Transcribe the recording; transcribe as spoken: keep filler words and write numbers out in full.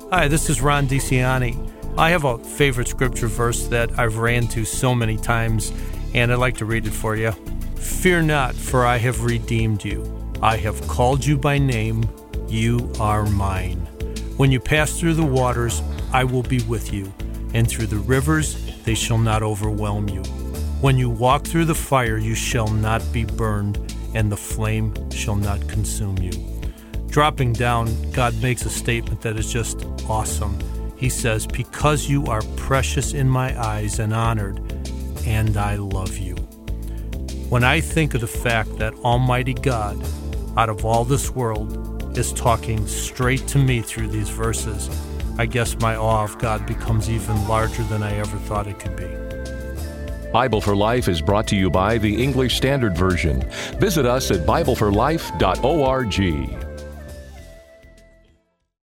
Hi, this is Ron DeCiani. I have a favorite scripture verse that I've ran to so many times, and I'd like to read it for you. Fear not, for I have redeemed you. I have called you by name. You are mine. When you pass through the waters, I will be with you, and through the rivers, they shall not overwhelm you. When you walk through the fire, you shall not be burned, and the flame shall not consume you. Dropping down, God makes a statement that is just awesome. He says, because you are precious in my eyes and honored, and I love you. When I think of the fact that Almighty God, out of all this world, is talking straight to me through these verses, I guess my awe of God becomes even larger than I ever thought it could be. Bible for Life is brought to you by the English Standard Version. Visit us at bible for life dot org.